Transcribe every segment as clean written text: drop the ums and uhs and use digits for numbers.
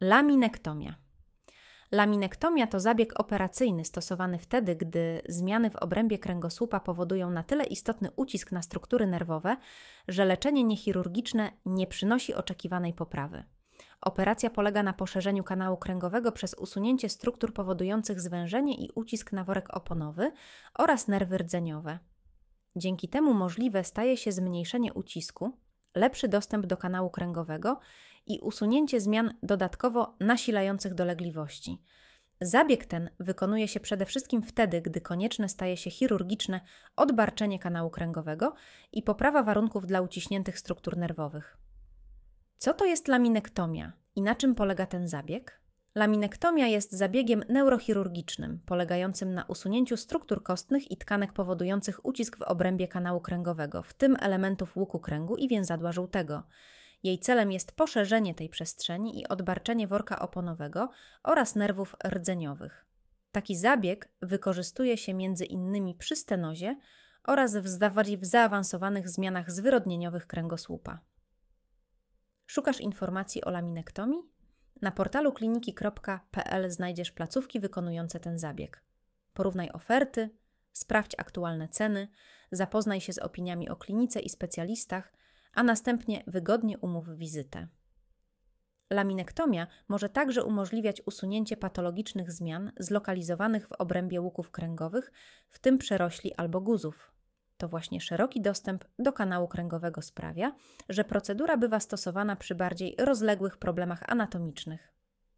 Laminektomia. Laminektomia to zabieg operacyjny stosowany wtedy, gdy zmiany w obrębie kręgosłupa powodują na tyle istotny ucisk na struktury nerwowe, że leczenie niechirurgiczne nie przynosi oczekiwanej poprawy. Operacja polega na poszerzeniu kanału kręgowego przez usunięcie struktur powodujących zwężenie i ucisk na worek oponowy oraz nerwy rdzeniowe. Dzięki temu możliwe staje się zmniejszenie ucisku, lepszy dostęp do kanału kręgowego i usunięcie zmian dodatkowo nasilających dolegliwości. Zabieg ten wykonuje się przede wszystkim wtedy, gdy konieczne staje się chirurgiczne odbarczenie kanału kręgowego i poprawa warunków dla uciśniętych struktur nerwowych. Co to jest laminektomia i na czym polega ten zabieg? Laminektomia jest zabiegiem neurochirurgicznym, polegającym na usunięciu struktur kostnych i tkanek powodujących ucisk w obrębie kanału kręgowego, w tym elementów łuku kręgu i więzadła żółtego. Jej celem jest poszerzenie tej przestrzeni i odbarczenie worka oponowego oraz nerwów rdzeniowych. Taki zabieg wykorzystuje się m.in. przy stenozie oraz w zaawansowanych zmianach zwyrodnieniowych kręgosłupa. Szukasz informacji o laminektomii? Na portalu kliniki.pl znajdziesz placówki wykonujące ten zabieg. Porównaj oferty, sprawdź aktualne ceny, zapoznaj się z opiniami o klinice i specjalistach, a następnie wygodnie umów wizytę. Laminektomia może także umożliwiać usunięcie patologicznych zmian zlokalizowanych w obrębie łuków kręgowych, w tym przerośli albo guzów. To właśnie szeroki dostęp do kanału kręgowego sprawia, że procedura bywa stosowana przy bardziej rozległych problemach anatomicznych.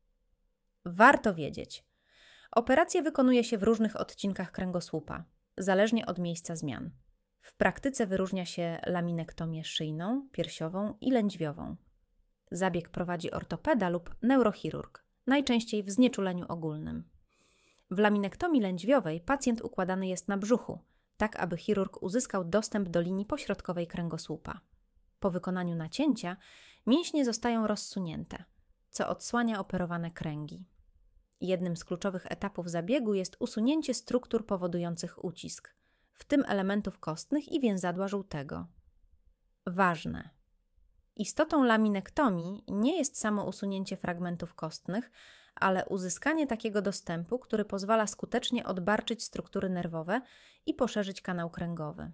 Warto wiedzieć. Operacje wykonuje się w różnych odcinkach kręgosłupa, zależnie od miejsca zmian. W praktyce wyróżnia się laminektomię szyjną, piersiową i lędźwiową. Zabieg prowadzi ortopeda lub neurochirurg, najczęściej w znieczuleniu ogólnym. W laminektomii lędźwiowej pacjent układany jest na brzuchu, tak aby chirurg uzyskał dostęp do linii pośrodkowej kręgosłupa. Po wykonaniu nacięcia mięśnie zostają rozsunięte, co odsłania operowane kręgi. Jednym z kluczowych etapów zabiegu jest usunięcie struktur powodujących ucisk, w tym elementów kostnych i więzadła żółtego. Ważne. Istotą laminektomii nie jest samo usunięcie fragmentów kostnych, ale uzyskanie takiego dostępu, który pozwala skutecznie odbarczyć struktury nerwowe i poszerzyć kanał kręgowy.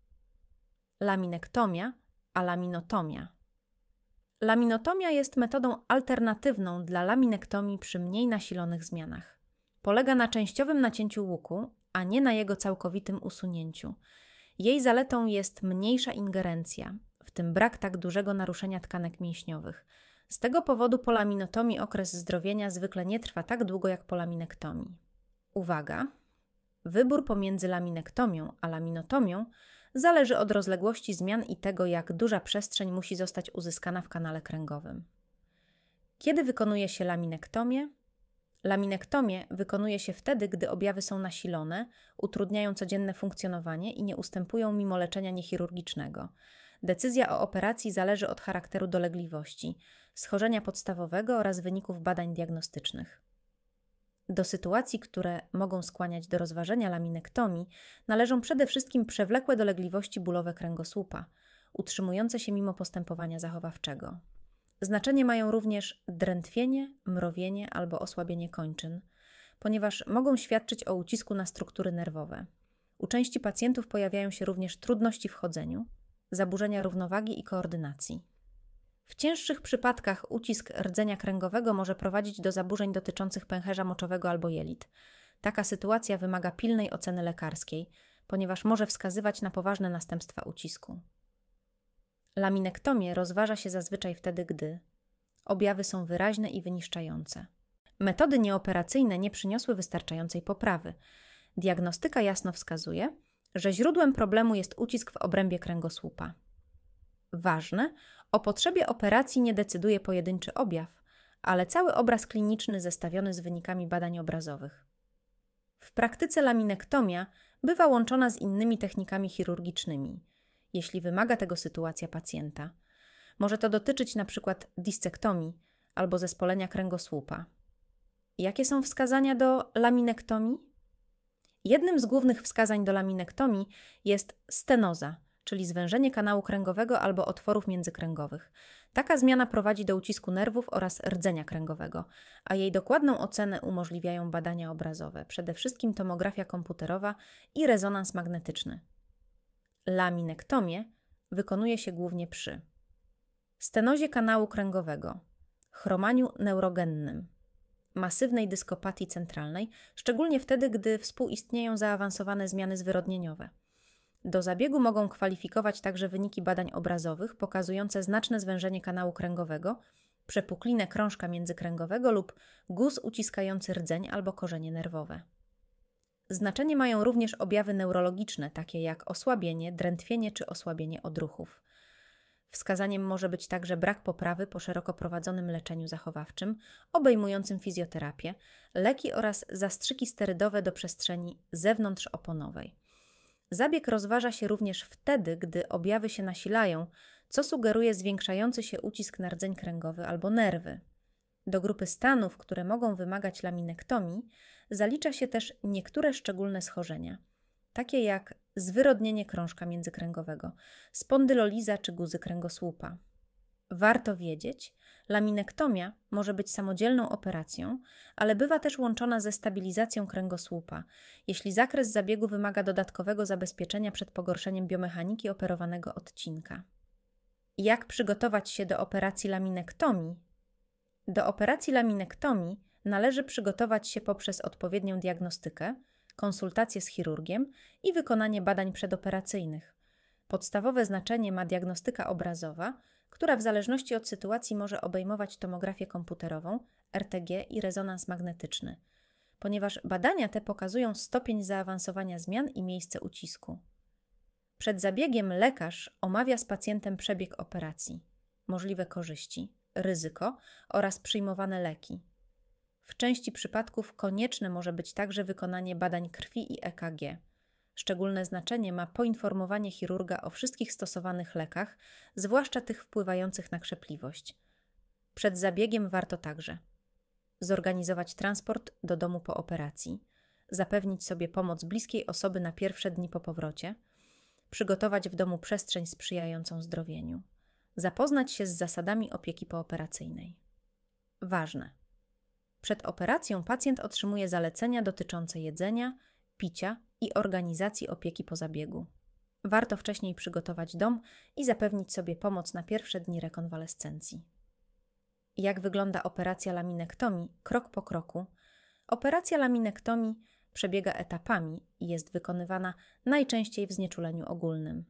Laminektomia, a laminotomia. Laminotomia jest metodą alternatywną dla laminektomii przy mniej nasilonych zmianach. Polega na częściowym nacięciu łuku, a nie na jego całkowitym usunięciu. Jej zaletą jest mniejsza ingerencja, w tym brak tak dużego naruszenia tkanek mięśniowych. Z tego powodu po laminotomii okres zdrowienia zwykle nie trwa tak długo jak po laminektomii. Uwaga! Wybór pomiędzy laminektomią a laminotomią zależy od rozległości zmian i tego, jak duża przestrzeń musi zostać uzyskana w kanale kręgowym. Kiedy wykonuje się laminektomię? Laminektomię wykonuje się wtedy, gdy objawy są nasilone, utrudniają codzienne funkcjonowanie i nie ustępują mimo leczenia niechirurgicznego. Decyzja o operacji zależy od charakteru dolegliwości, schorzenia podstawowego oraz wyników badań diagnostycznych. Do sytuacji, które mogą skłaniać do rozważenia laminektomii, należą przede wszystkim przewlekłe dolegliwości bólowe kręgosłupa, utrzymujące się mimo postępowania zachowawczego. Znaczenie mają również drętwienie, mrowienie albo osłabienie kończyn, ponieważ mogą świadczyć o ucisku na struktury nerwowe. U części pacjentów pojawiają się również trudności w chodzeniu, zaburzenia równowagi i koordynacji. W cięższych przypadkach ucisk rdzenia kręgowego może prowadzić do zaburzeń dotyczących pęcherza moczowego albo jelit. Taka sytuacja wymaga pilnej oceny lekarskiej, ponieważ może wskazywać na poważne następstwa ucisku. Laminektomię rozważa się zazwyczaj wtedy, gdy objawy są wyraźne i wyniszczające. Metody nieoperacyjne nie przyniosły wystarczającej poprawy. Diagnostyka jasno wskazuje, że źródłem problemu jest ucisk w obrębie kręgosłupa. Ważne, o potrzebie operacji nie decyduje pojedynczy objaw, ale cały obraz kliniczny zestawiony z wynikami badań obrazowych. W praktyce laminektomia bywa łączona z innymi technikami chirurgicznymi, jeśli wymaga tego sytuacja pacjenta. Może to dotyczyć np. discektomii albo zespolenia kręgosłupa. Jakie są wskazania do laminektomii? Jednym z głównych wskazań do laminektomii jest stenoza, czyli zwężenie kanału kręgowego albo otworów międzykręgowych. Taka zmiana prowadzi do ucisku nerwów oraz rdzenia kręgowego, a jej dokładną ocenę umożliwiają badania obrazowe, przede wszystkim tomografia komputerowa i rezonans magnetyczny. Laminektomię wykonuje się głównie przy stenozie kanału kręgowego, chromaniu neurogennym, masywnej dyskopatii centralnej, szczególnie wtedy, gdy współistnieją zaawansowane zmiany zwyrodnieniowe. Do zabiegu mogą kwalifikować także wyniki badań obrazowych pokazujące znaczne zwężenie kanału kręgowego, przepuklinę krążka międzykręgowego lub guz uciskający rdzeń albo korzenie nerwowe. Znaczenie mają również objawy neurologiczne, takie jak osłabienie, drętwienie czy osłabienie odruchów. Wskazaniem może być także brak poprawy po szeroko prowadzonym leczeniu zachowawczym, obejmującym fizjoterapię, leki oraz zastrzyki sterydowe do przestrzeni zewnątrzoponowej. Zabieg rozważa się również wtedy, gdy objawy się nasilają, co sugeruje zwiększający się ucisk na rdzeń kręgowy albo nerwy. Do grupy stanów, które mogą wymagać laminektomii, zalicza się też niektóre szczególne schorzenia, takie jak zwyrodnienie krążka międzykręgowego, spondyloliza czy guzy kręgosłupa. Warto wiedzieć, laminektomia może być samodzielną operacją, ale bywa też łączona ze stabilizacją kręgosłupa, jeśli zakres zabiegu wymaga dodatkowego zabezpieczenia przed pogorszeniem biomechaniki operowanego odcinka. Jak przygotować się do operacji laminektomii? Do operacji laminektomii należy przygotować się poprzez odpowiednią diagnostykę, konsultacje z chirurgiem i wykonanie badań przedoperacyjnych. Podstawowe znaczenie ma diagnostyka obrazowa, która w zależności od sytuacji może obejmować tomografię komputerową, RTG i rezonans magnetyczny, ponieważ badania te pokazują stopień zaawansowania zmian i miejsce ucisku. Przed zabiegiem lekarz omawia z pacjentem przebieg operacji, możliwe korzyści, ryzyko oraz przyjmowane leki. W części przypadków konieczne może być także wykonanie badań krwi i EKG. Szczególne znaczenie ma poinformowanie chirurga o wszystkich stosowanych lekach, zwłaszcza tych wpływających na krzepliwość. Przed zabiegiem warto także zorganizować transport do domu po operacji, zapewnić sobie pomoc bliskiej osoby na pierwsze dni po powrocie, przygotować w domu przestrzeń sprzyjającą zdrowieniu, zapoznać się z zasadami opieki pooperacyjnej. Ważne. Przed operacją pacjent otrzymuje zalecenia dotyczące jedzenia, picia i organizacji opieki po zabiegu. Warto wcześniej przygotować dom i zapewnić sobie pomoc na pierwsze dni rekonwalescencji. Jak wygląda operacja laminektomii krok po kroku? Operacja laminektomii przebiega etapami i jest wykonywana najczęściej w znieczuleniu ogólnym.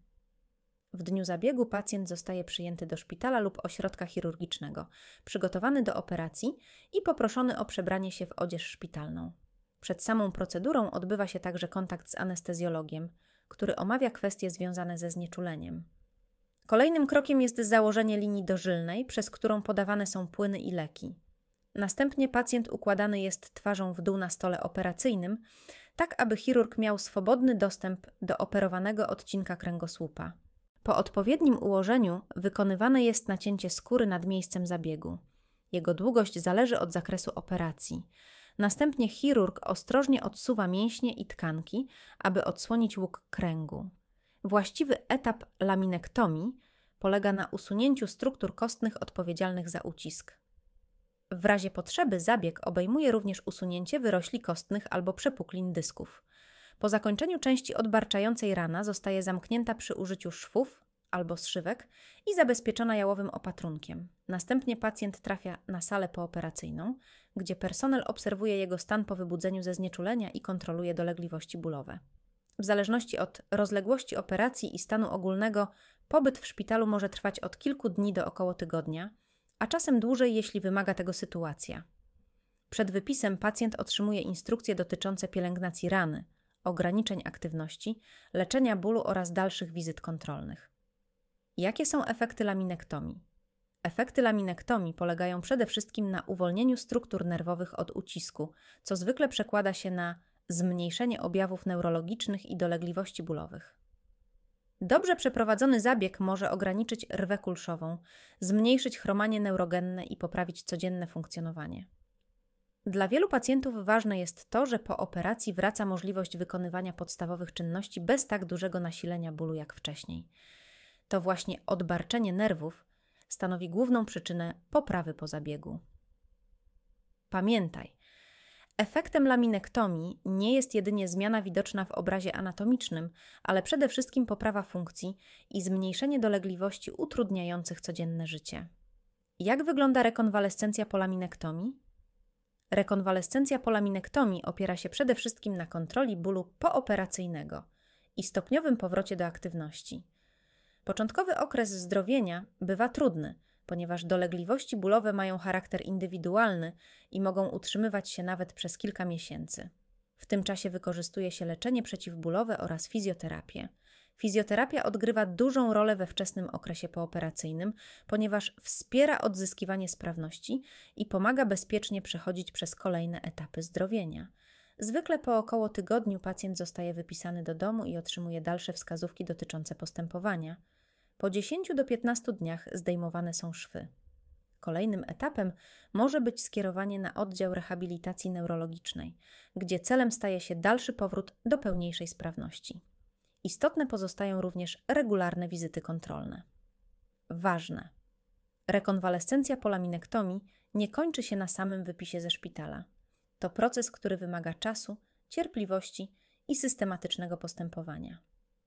W dniu zabiegu pacjent zostaje przyjęty do szpitala lub ośrodka chirurgicznego, przygotowany do operacji i poproszony o przebranie się w odzież szpitalną. Przed samą procedurą odbywa się także kontakt z anestezjologiem, który omawia kwestie związane ze znieczuleniem. Kolejnym krokiem jest założenie linii dożylnej, przez którą podawane są płyny i leki. Następnie pacjent układany jest twarzą w dół na stole operacyjnym, tak aby chirurg miał swobodny dostęp do operowanego odcinka kręgosłupa. Po odpowiednim ułożeniu wykonywane jest nacięcie skóry nad miejscem zabiegu. Jego długość zależy od zakresu operacji. Następnie chirurg ostrożnie odsuwa mięśnie i tkanki, aby odsłonić łuk kręgu. Właściwy etap laminektomii polega na usunięciu struktur kostnych odpowiedzialnych za ucisk. W razie potrzeby zabieg obejmuje również usunięcie wyrośli kostnych albo przepuklin dysków. Po zakończeniu części odbarczającej rana zostaje zamknięta przy użyciu szwów albo zszywek i zabezpieczona jałowym opatrunkiem. Następnie pacjent trafia na salę pooperacyjną, gdzie personel obserwuje jego stan po wybudzeniu ze znieczulenia i kontroluje dolegliwości bólowe. W zależności od rozległości operacji i stanu ogólnego, pobyt w szpitalu może trwać od kilku dni do około tygodnia, a czasem dłużej, jeśli wymaga tego sytuacja. Przed wypisem pacjent otrzymuje instrukcje dotyczące pielęgnacji rany, ograniczeń aktywności, leczenia bólu oraz dalszych wizyt kontrolnych. Jakie są efekty laminektomii? Efekty laminektomii polegają przede wszystkim na uwolnieniu struktur nerwowych od ucisku, co zwykle przekłada się na zmniejszenie objawów neurologicznych i dolegliwości bólowych. Dobrze przeprowadzony zabieg może ograniczyć rwę kulszową, zmniejszyć chromanie neurogenne i poprawić codzienne funkcjonowanie. Dla wielu pacjentów ważne jest to, że po operacji wraca możliwość wykonywania podstawowych czynności bez tak dużego nasilenia bólu jak wcześniej. To właśnie odbarczenie nerwów stanowi główną przyczynę poprawy po zabiegu. Pamiętaj, efektem laminektomii nie jest jedynie zmiana widoczna w obrazie anatomicznym, ale przede wszystkim poprawa funkcji i zmniejszenie dolegliwości utrudniających codzienne życie. Jak wygląda rekonwalescencja po laminektomii? Rekonwalescencja po laminektomii opiera się przede wszystkim na kontroli bólu pooperacyjnego i stopniowym powrocie do aktywności. Początkowy okres zdrowienia bywa trudny, ponieważ dolegliwości bólowe mają charakter indywidualny i mogą utrzymywać się nawet przez kilka miesięcy. W tym czasie wykorzystuje się leczenie przeciwbólowe oraz fizjoterapię. Fizjoterapia odgrywa dużą rolę we wczesnym okresie pooperacyjnym, ponieważ wspiera odzyskiwanie sprawności i pomaga bezpiecznie przechodzić przez kolejne etapy zdrowienia. Zwykle po około tygodniu pacjent zostaje wypisany do domu i otrzymuje dalsze wskazówki dotyczące postępowania. Po 10 do 15 dniach zdejmowane są szwy. Kolejnym etapem może być skierowanie na oddział rehabilitacji neurologicznej, gdzie celem staje się dalszy powrót do pełniejszej sprawności. Istotne pozostają również regularne wizyty kontrolne. Ważne! Rekonwalescencja po laminektomii nie kończy się na samym wypisie ze szpitala. To proces, który wymaga czasu, cierpliwości i systematycznego postępowania.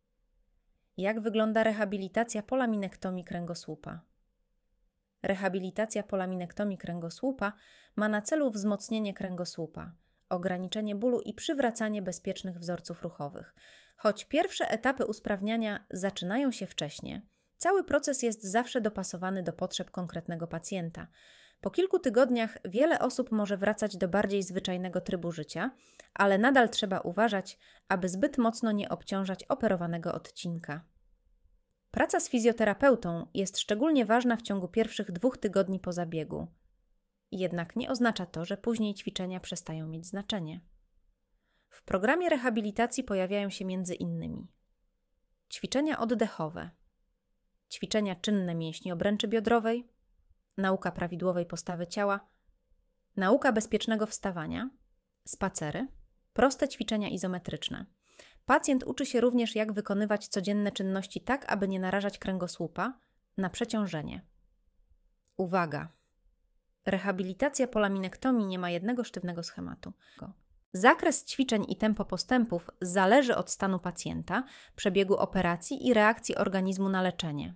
Jak wygląda rehabilitacja po laminektomii kręgosłupa? Rehabilitacja po laminektomii kręgosłupa ma na celu wzmocnienie kręgosłupa, ograniczenie bólu i przywracanie bezpiecznych wzorców ruchowych. Choć pierwsze etapy usprawniania zaczynają się wcześnie, cały proces jest zawsze dopasowany do potrzeb konkretnego pacjenta. Po kilku tygodniach wiele osób może wracać do bardziej zwyczajnego trybu życia, ale nadal trzeba uważać, aby zbyt mocno nie obciążać operowanego odcinka. Praca z fizjoterapeutą jest szczególnie ważna w ciągu pierwszych 2 tygodni po zabiegu. Jednak nie oznacza to, że później ćwiczenia przestają mieć znaczenie. W programie rehabilitacji pojawiają się m.in. ćwiczenia oddechowe, ćwiczenia czynne mięśni obręczy biodrowej, nauka prawidłowej postawy ciała, nauka bezpiecznego wstawania, spacery, proste ćwiczenia izometryczne. Pacjent uczy się również, jak wykonywać codzienne czynności tak, aby nie narażać kręgosłupa na przeciążenie. Uwaga! Rehabilitacja po laminektomii nie ma jednego sztywnego schematu. Zakres ćwiczeń i tempo postępów zależy od stanu pacjenta, przebiegu operacji i reakcji organizmu na leczenie.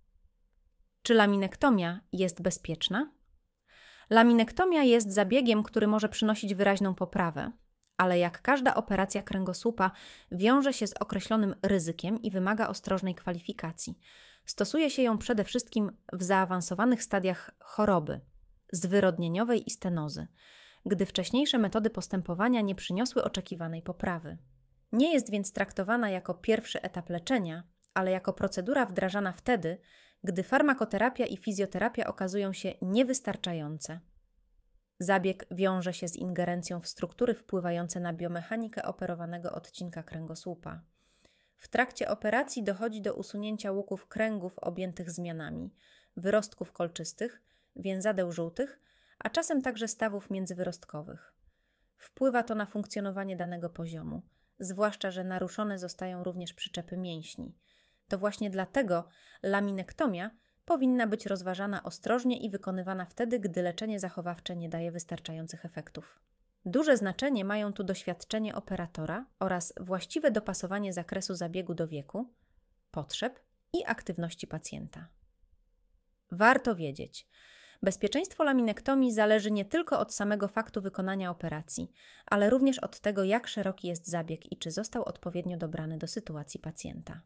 Czy laminektomia jest bezpieczna? Laminektomia jest zabiegiem, który może przynosić wyraźną poprawę, ale jak każda operacja kręgosłupa wiąże się z określonym ryzykiem i wymaga ostrożnej kwalifikacji. Stosuje się ją przede wszystkim w zaawansowanych stadiach choroby, zwyrodnieniowej i stenozy, gdy wcześniejsze metody postępowania nie przyniosły oczekiwanej poprawy. Nie jest więc traktowana jako pierwszy etap leczenia, ale jako procedura wdrażana wtedy, gdy farmakoterapia i fizjoterapia okazują się niewystarczające. Zabieg wiąże się z ingerencją w struktury wpływające na biomechanikę operowanego odcinka kręgosłupa. W trakcie operacji dochodzi do usunięcia łuków kręgów objętych zmianami, wyrostków kolczystych, więzadeł żółtych, a czasem także stawów międzywyrostkowych. Wpływa to na funkcjonowanie danego poziomu, zwłaszcza że naruszone zostają również przyczepy mięśni. To właśnie dlatego laminektomia powinna być rozważana ostrożnie i wykonywana wtedy, gdy leczenie zachowawcze nie daje wystarczających efektów. Duże znaczenie mają tu doświadczenie operatora oraz właściwe dopasowanie zakresu zabiegu do wieku, potrzeb i aktywności pacjenta. Warto wiedzieć, bezpieczeństwo laminektomii zależy nie tylko od samego faktu wykonania operacji, ale również od tego, jak szeroki jest zabieg i czy został odpowiednio dobrany do sytuacji pacjenta.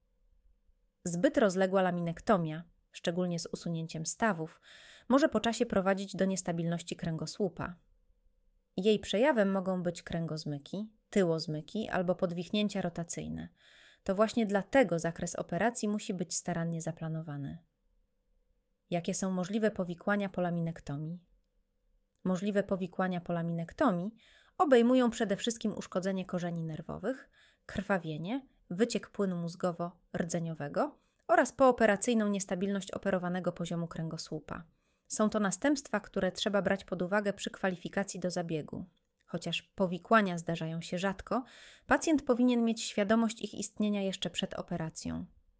Zbyt rozległa laminektomia, szczególnie z usunięciem stawów, może po czasie prowadzić do niestabilności kręgosłupa. Jej przejawem mogą być kręgozmyki, tyłozmyki albo podwichnięcia rotacyjne. To właśnie dlatego zakres operacji musi być starannie zaplanowany. Jakie są możliwe powikłania po laminektomii? Możliwe powikłania po laminektomii obejmują przede wszystkim uszkodzenie korzeni nerwowych, krwawienie, wyciek płynu mózgowo-rdzeniowego oraz pooperacyjną niestabilność operowanego poziomu kręgosłupa. Są to następstwa, które trzeba brać pod uwagę przy kwalifikacji do zabiegu. Chociaż powikłania zdarzają się rzadko, pacjent powinien mieć świadomość ich istnienia jeszcze przed operacją.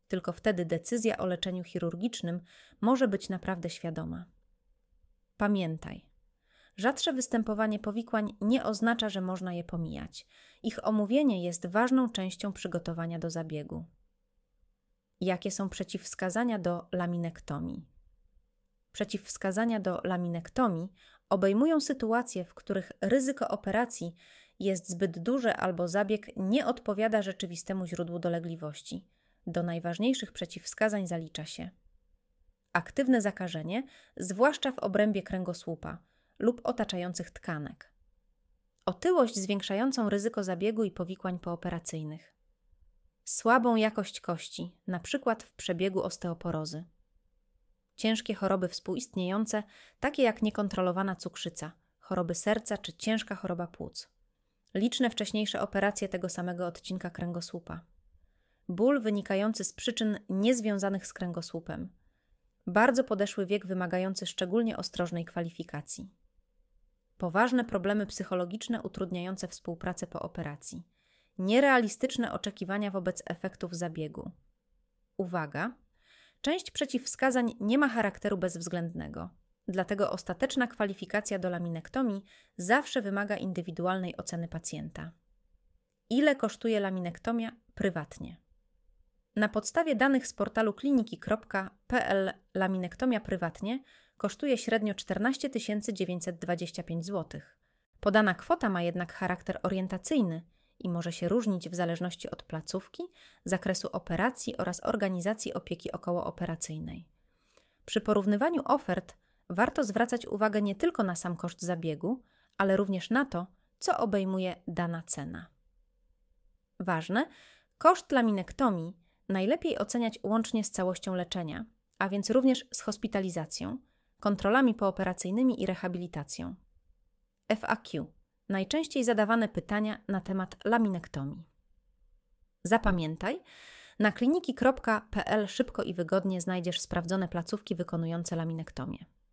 Tylko wtedy decyzja o leczeniu chirurgicznym może być naprawdę świadoma. Pamiętaj, rzadsze występowanie powikłań nie oznacza, że można je pomijać. Ich omówienie jest ważną częścią przygotowania do zabiegu. Jakie są przeciwwskazania do laminektomii? Przeciwwskazania do laminektomii obejmują sytuacje, w których ryzyko operacji jest zbyt duże albo zabieg nie odpowiada rzeczywistemu źródłu dolegliwości. Do najważniejszych przeciwwskazań zalicza się aktywne zakażenie, zwłaszcza w obrębie kręgosłupa lub otaczających tkanek, otyłość zwiększającą ryzyko zabiegu i powikłań pooperacyjnych, słabą jakość kości, np. w przebiegu osteoporozy, ciężkie choroby współistniejące, takie jak niekontrolowana cukrzyca, choroby serca czy ciężka choroba płuc, liczne wcześniejsze operacje tego samego odcinka kręgosłupa, ból wynikający z przyczyn niezwiązanych z kręgosłupem, bardzo podeszły wiek wymagający szczególnie ostrożnej kwalifikacji, poważne problemy psychologiczne utrudniające współpracę po operacji, nierealistyczne oczekiwania wobec efektów zabiegu. Uwaga! Część przeciwwskazań nie ma charakteru bezwzględnego, dlatego ostateczna kwalifikacja do laminektomii zawsze wymaga indywidualnej oceny pacjenta. Ile kosztuje laminektomia prywatnie? Na podstawie danych z portalu kliniki.pl laminektomia prywatnie kosztuje średnio 14 925 zł. Podana kwota ma jednak charakter orientacyjny i może się różnić w zależności od placówki, zakresu operacji oraz organizacji opieki okołooperacyjnej. Przy porównywaniu ofert warto zwracać uwagę nie tylko na sam koszt zabiegu, ale również na to, co obejmuje dana cena. Ważne, koszt laminektomii najlepiej oceniać łącznie z całością leczenia, a więc również z hospitalizacją, kontrolami pooperacyjnymi i rehabilitacją. FAQ. Najczęściej zadawane pytania na temat laminektomii. Zapamiętaj, na kliniki.pl szybko i wygodnie znajdziesz sprawdzone placówki wykonujące laminektomię.